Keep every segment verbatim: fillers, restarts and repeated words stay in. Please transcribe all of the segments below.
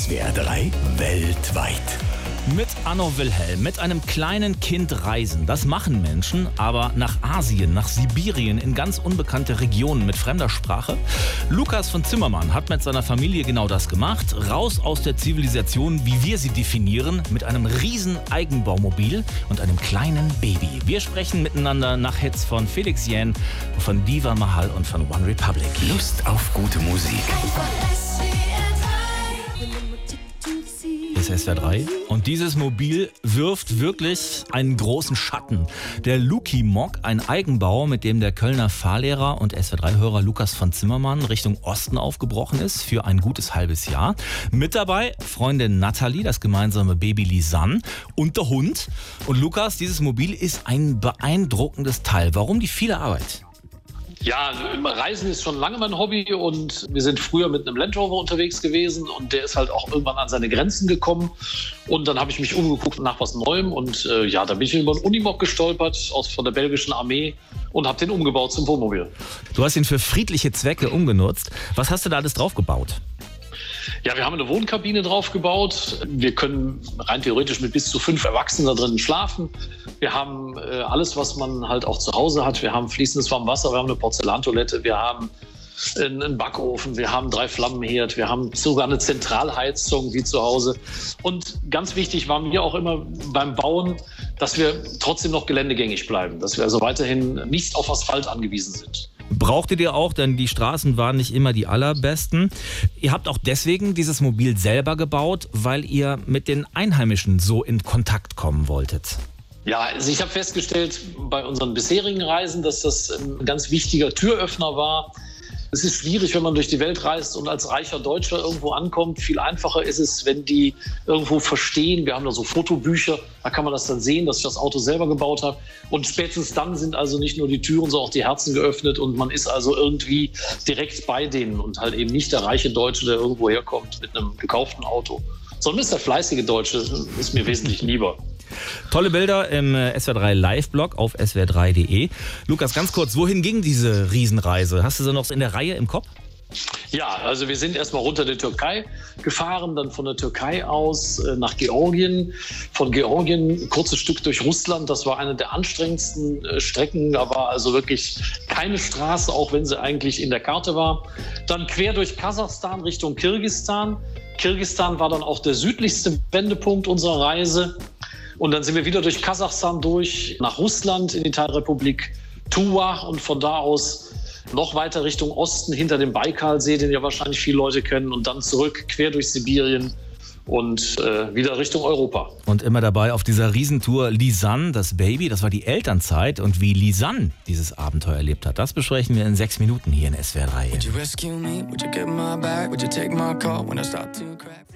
S W R drei weltweit. Mit Anno Wilhelm, mit einem kleinen Kind reisen. Das machen Menschen, aber nach Asien, nach Sibirien, in ganz unbekannte Regionen mit fremder Sprache. Lukas von Zimmermann hat mit seiner Familie genau das gemacht. Raus aus der Zivilisation, wie wir sie definieren, mit einem riesen Eigenbaumobil und einem kleinen Baby. Wir sprechen miteinander nach Hits von Felix Jähn, von Diva Mahal und von One Republic. Lust auf gute Musik. Das ist S W R drei. Und dieses Mobil wirft wirklich einen großen Schatten. Der Luki Mok, ein Eigenbau, mit dem der Kölner Fahrlehrer und S W R drei-Hörer Lukas von Zimmermann Richtung Osten aufgebrochen ist für ein gutes halbes Jahr. Mit dabei Freundin Nathalie, das gemeinsame Baby Lisanne und der Hund. Und Lukas, dieses Mobil ist ein beeindruckendes Teil. Warum die viele Arbeit? Ja, Reisen ist schon lange mein Hobby und wir sind früher mit einem Land Rover unterwegs gewesen und der ist halt auch irgendwann an seine Grenzen gekommen und dann habe ich mich umgeguckt nach was Neuem und äh, ja, da bin ich über einen Unimog gestolpert aus, von der belgischen Armee und habe den umgebaut zum Wohnmobil. Du hast ihn für friedliche Zwecke umgenutzt. Was hast du da alles drauf gebaut? Ja, wir haben eine Wohnkabine drauf gebaut. Wir können rein theoretisch mit bis zu fünf Erwachsenen da drin schlafen. Wir haben äh, alles, was man halt auch zu Hause hat. Wir haben fließendes warmes Wasser, wir haben eine Porzellantoilette, wir haben einen Backofen, wir haben drei Flammenherd, wir haben sogar eine Zentralheizung wie zu Hause. Und ganz wichtig war mir auch immer beim Bauen, dass wir trotzdem noch geländegängig bleiben, dass wir also weiterhin nicht auf Asphalt angewiesen sind. Brauchtet ihr auch, denn die Straßen waren nicht immer die allerbesten. Ihr habt auch deswegen dieses Mobil selber gebaut, weil ihr mit den Einheimischen so in Kontakt kommen wolltet. Ja, also ich habe festgestellt bei unseren bisherigen Reisen, dass das ein ganz wichtiger Türöffner war. Es ist schwierig, wenn man durch die Welt reist und als reicher Deutscher irgendwo ankommt. Viel einfacher ist es, wenn die irgendwo verstehen. Wir haben da so Fotobücher, da kann man das dann sehen, dass ich das Auto selber gebaut habe. Und spätestens dann sind also nicht nur die Türen, sondern auch die Herzen geöffnet. Und man ist also irgendwie direkt bei denen und halt eben nicht der reiche Deutsche, der irgendwo herkommt mit einem gekauften Auto. Sondern ist der fleißige Deutsche, das ist mir wesentlich lieber. Tolle Bilder im S W R drei Live-Blog auf S W R drei Punkt de. Lukas, ganz kurz, wohin ging diese Riesenreise? Hast du sie noch in der Reihe im Kopf? Ja, also wir sind erstmal runter der Türkei gefahren, dann von der Türkei aus äh, nach Georgien. Von Georgien ein kurzes Stück durch Russland. Das war eine der anstrengendsten äh, Strecken. Da war also wirklich keine Straße, auch wenn sie eigentlich in der Karte war. Dann quer durch Kasachstan Richtung Kirgisistan. Kirgisistan war dann auch der südlichste Wendepunkt unserer Reise. Und dann sind wir wieder durch Kasachstan durch, nach Russland, in die Teilrepublik Tuwa und von da aus noch weiter Richtung Osten, hinter dem Baikalsee, den ja wahrscheinlich viele Leute kennen, und dann zurück, quer durch Sibirien und äh, wieder Richtung Europa. Und immer dabei auf dieser Riesentour Lisanne, das Baby, das war die Elternzeit. Und wie Lisanne dieses Abenteuer erlebt hat, das besprechen wir in sechs Minuten hier in S W R drei. Would you rescue me? Would you get my back? Would you take my call when I start to crack?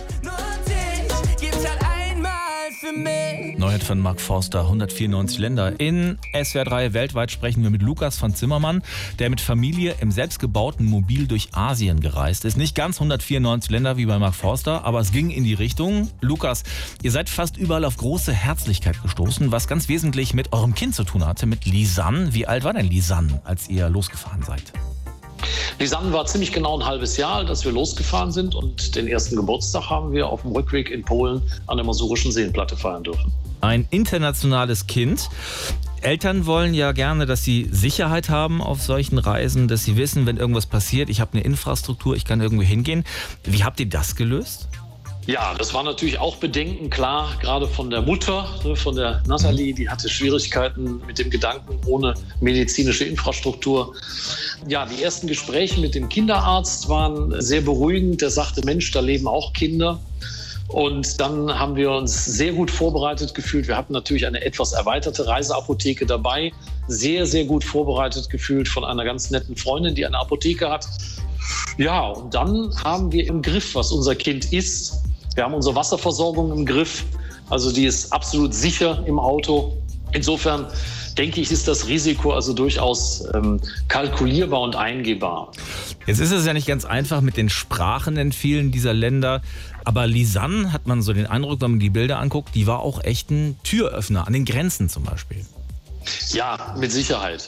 Neuheit von Mark Forster, hundertvierundneunzig Länder. In S W R drei weltweit sprechen wir mit Lukas von Zimmermann, der mit Familie im selbstgebauten Mobil durch Asien gereist ist. Nicht ganz hundertvierundneunzig Länder wie bei Mark Forster, aber es ging in die Richtung. Lukas, ihr seid fast überall auf große Herzlichkeit gestoßen, was ganz wesentlich mit eurem Kind zu tun hatte, mit Lisanne. Wie alt war denn Lisanne, als ihr losgefahren seid? Lisanne war ziemlich genau ein halbes Jahr, dass wir losgefahren sind, und den ersten Geburtstag haben wir auf dem Rückweg in Polen an der Masurischen Seenplatte feiern dürfen. Ein internationales Kind. Eltern wollen ja gerne, dass sie Sicherheit haben auf solchen Reisen, dass sie wissen, wenn irgendwas passiert, ich habe eine Infrastruktur, ich kann irgendwo hingehen. Wie habt ihr das gelöst? Ja, das war natürlich auch Bedenken, klar, gerade von der Mutter, von der Nathalie, die hatte Schwierigkeiten mit dem Gedanken ohne medizinische Infrastruktur. Ja, die ersten Gespräche mit dem Kinderarzt waren sehr beruhigend. Der sagte, Mensch, da leben auch Kinder. Und dann haben wir uns sehr gut vorbereitet gefühlt. Wir hatten natürlich eine etwas erweiterte Reiseapotheke dabei. Sehr, sehr gut vorbereitet gefühlt von einer ganz netten Freundin, die eine Apotheke hat. Ja, und dann haben wir im Griff, was unser Kind ist. Wir haben unsere Wasserversorgung im Griff. Also die ist absolut sicher im Auto. Insofern denke ich, ist das Risiko also durchaus ähm, kalkulierbar und eingehbar. Jetzt ist es ja nicht ganz einfach mit den Sprachen in vielen dieser Länder. Aber Lisanne, hat man so den Eindruck, wenn man die Bilder anguckt, die war auch echt ein Türöffner an den Grenzen zum Beispiel. Ja, mit Sicherheit.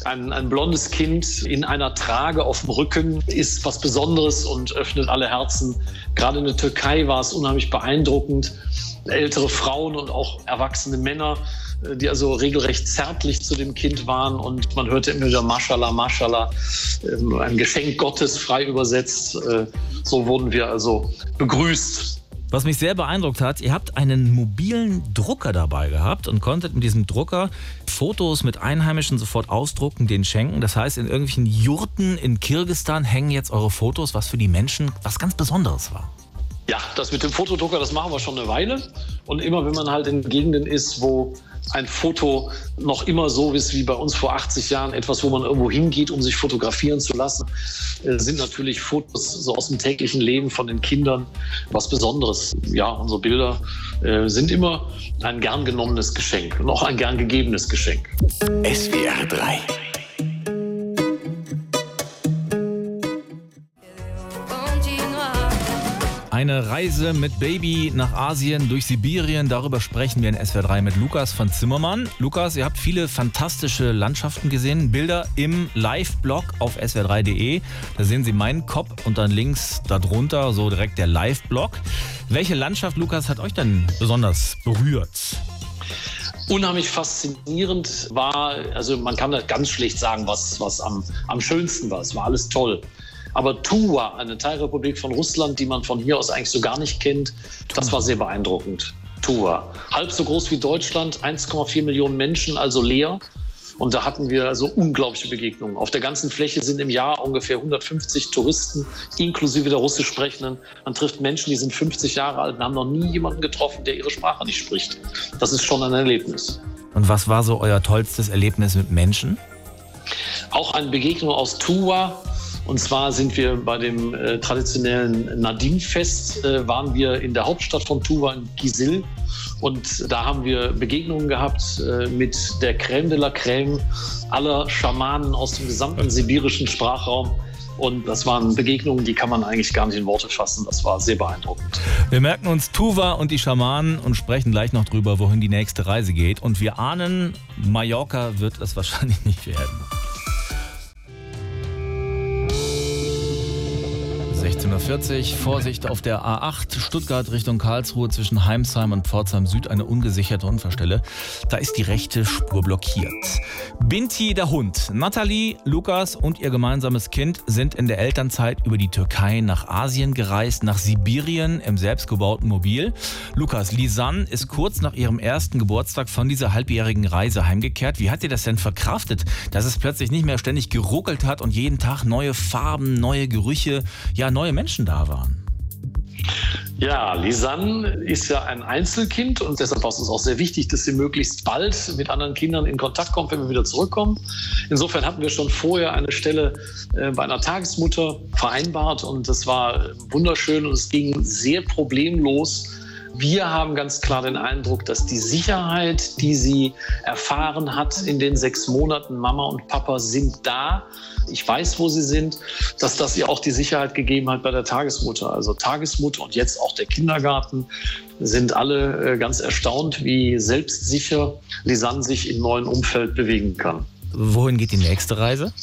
Ein, ein blondes Kind in einer Trage auf dem Rücken ist was Besonderes und öffnet alle Herzen. Gerade in der Türkei war es unheimlich beeindruckend. Ältere Frauen und auch erwachsene Männer, die also regelrecht zärtlich zu dem Kind waren. Und man hörte immer wieder Maschallah, Maschallah, ein Geschenk Gottes, frei übersetzt. So wurden wir also begrüßt. Was mich sehr beeindruckt hat, ihr habt einen mobilen Drucker dabei gehabt und konntet mit diesem Drucker Fotos mit Einheimischen sofort ausdrucken, denen schenken. Das heißt, in irgendwelchen Jurten in Kirgisistan hängen jetzt eure Fotos, was für die Menschen was ganz Besonderes war. Ja, das mit dem Fotodrucker, das machen wir schon eine Weile. Und immer, wenn man halt in Gegenden ist, wo ein Foto noch immer so ist wie bei uns vor achtzig Jahren, etwas, wo man irgendwo hingeht, um sich fotografieren zu lassen, sind natürlich Fotos so aus dem täglichen Leben von den Kindern was Besonderes. Ja, unsere Bilder äh, sind immer ein gern genommenes Geschenk und auch ein gern gegebenes Geschenk. S W R drei. Eine Reise mit Baby nach Asien, durch Sibirien, darüber sprechen wir in S W R drei mit Lukas von Zimmermann. Lukas, ihr habt viele fantastische Landschaften gesehen, Bilder im Live-Blog auf S W R drei punkt de. Da sehen Sie meinen Kopf und dann links darunter so direkt der Live-Blog. Welche Landschaft, Lukas, hat euch denn besonders berührt? Unheimlich faszinierend war, also man kann da ganz schlecht sagen, was, was am, am schönsten war. Es war alles toll. Aber Tuwa, eine Teilrepublik von Russland, die man von hier aus eigentlich so gar nicht kennt, das war sehr beeindruckend. Tuwa. Halb so groß wie Deutschland, eins Komma vier Millionen Menschen, also leer. Und da hatten wir so unglaubliche Begegnungen. Auf der ganzen Fläche sind im Jahr ungefähr hundertfünfzig Touristen, inklusive der Russisch Sprechenden. Man trifft Menschen, die sind fünfzig Jahre alt und haben noch nie jemanden getroffen, der ihre Sprache nicht spricht. Das ist schon ein Erlebnis. Und was war so euer tollstes Erlebnis mit Menschen? Auch eine Begegnung aus Tuwa. Und zwar sind wir bei dem äh, traditionellen Nadim-Fest, äh, waren wir in der Hauptstadt von Tuwa, in Kisil. Und da haben wir Begegnungen gehabt äh, mit der Crème de la Crème aller Schamanen aus dem gesamten sibirischen Sprachraum. Und das waren Begegnungen, die kann man eigentlich gar nicht in Worte fassen. Das war sehr beeindruckend. Wir merken uns Tuwa und die Schamanen und sprechen gleich noch drüber, wohin die nächste Reise geht. Und wir ahnen, Mallorca wird es wahrscheinlich nicht werden. sechzehn Uhr vierzig, Vorsicht auf der A acht, Stuttgart Richtung Karlsruhe zwischen Heimsheim und Pforzheim Süd, eine ungesicherte Unfallstelle. Da ist die rechte Spur blockiert. Binti, der Hund, Nathalie, Lukas und ihr gemeinsames Kind sind in der Elternzeit über die Türkei nach Asien gereist, nach Sibirien im selbstgebauten Mobil. Lukas, Lisanne ist kurz nach ihrem ersten Geburtstag von dieser halbjährigen Reise heimgekehrt. Wie hat ihr das denn verkraftet, dass es plötzlich nicht mehr ständig geruckelt hat und jeden Tag neue Farben, neue Gerüche, ja neue Menschen da waren? Ja, Lisanne ist ja ein Einzelkind und deshalb war es uns auch sehr wichtig, dass sie möglichst bald mit anderen Kindern in Kontakt kommt, wenn wir wieder zurückkommen. Insofern hatten wir schon vorher eine Stelle äh, bei einer Tagesmutter vereinbart und das war wunderschön und es ging sehr problemlos. Wir haben ganz klar den Eindruck, dass die Sicherheit, die sie erfahren hat in den sechs Monaten, Mama und Papa sind da. Ich weiß, wo sie sind, dass das ihr auch die Sicherheit gegeben hat bei der Tagesmutter. Also Tagesmutter und jetzt auch der Kindergarten sind alle ganz erstaunt, wie selbstsicher Lisanne sich im neuen Umfeld bewegen kann. Wohin geht die nächste Reise?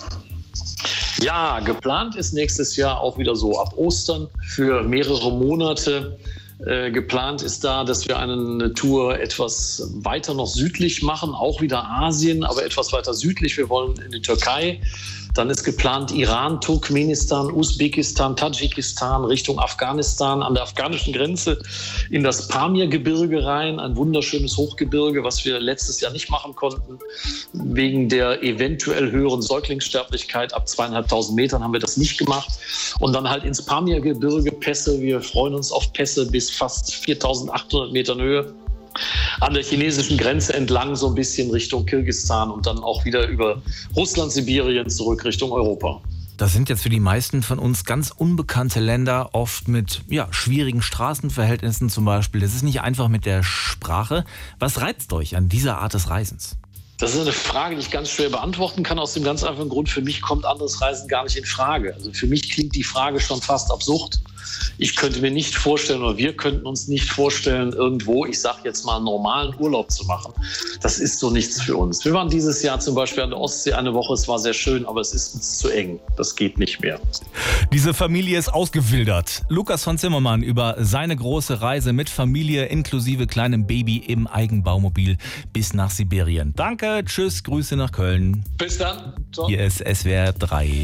Ja, geplant ist nächstes Jahr auch wieder so ab Ostern für mehrere Monate. Äh, geplant ist da, dass wir eine Tour etwas weiter noch südlich machen, auch wieder Asien, aber etwas weiter südlich. Wir wollen in die Türkei. Dann ist geplant Iran, Turkmenistan, Usbekistan, Tadschikistan, Richtung Afghanistan, an der afghanischen Grenze in das Pamir-Gebirge rein. Ein wunderschönes Hochgebirge, was wir letztes Jahr nicht machen konnten. Wegen der eventuell höheren Säuglingssterblichkeit ab zweieinhalbtausend Metern haben wir das nicht gemacht. Und dann halt ins Pamir-Gebirge, Pässe. Wir freuen uns auf Pässe bis fast viertausendachthundert Metern Höhe. An der chinesischen Grenze entlang so ein bisschen Richtung Kirgisistan und dann auch wieder über Russland, Sibirien zurück Richtung Europa. Das sind jetzt für die meisten von uns ganz unbekannte Länder, oft mit ja, schwierigen Straßenverhältnissen zum Beispiel. Das ist nicht einfach mit der Sprache. Was reizt euch an dieser Art des Reisens? Das ist eine Frage, die ich ganz schwer beantworten kann, aus dem ganz einfachen Grund, für mich kommt anderes Reisen gar nicht in Frage. Also für mich klingt die Frage schon fast absurd. Ich könnte mir nicht vorstellen, oder wir könnten uns nicht vorstellen, irgendwo, ich sage jetzt mal, einen normalen Urlaub zu machen. Das ist so nichts für uns. Wir waren dieses Jahr zum Beispiel an der Ostsee eine Woche, es war sehr schön, aber es ist uns zu eng. Das geht nicht mehr. Diese Familie ist ausgewildert. Lukas von Zimmermann über seine große Reise mit Familie inklusive kleinem Baby im Eigenbaumobil bis nach Sibirien. Danke, tschüss, Grüße nach Köln. Bis dann. Ciao. Hier ist S W R drei.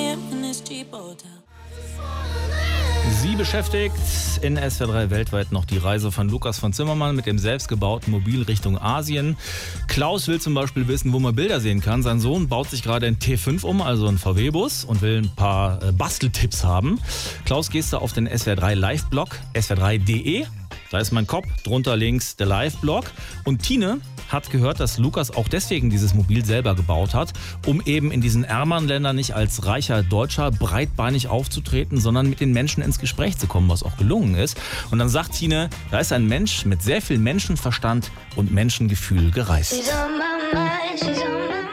Sie beschäftigt in S W R drei weltweit noch die Reise von Lukas von Zimmermann mit dem selbstgebauten Mobil Richtung Asien. Klaus will zum Beispiel wissen, wo man Bilder sehen kann. Sein Sohn baut sich gerade einen T fünf um, also einen V W-Bus, und will ein paar Basteltipps haben. Klaus, gehst du auf den S W R drei Live-Blog S W R drei punkt de. Da ist mein Kopf, drunter links der Live-Blog. Und Tine hat gehört, dass Lukas auch deswegen dieses Mobil selber gebaut hat, um eben in diesen ärmeren Ländern nicht als reicher Deutscher breitbeinig aufzutreten, sondern mit den Menschen ins Gespräch zu kommen, was auch gelungen ist. Und dann sagt Tine, da ist ein Mensch mit sehr viel Menschenverstand und Menschengefühl gereist.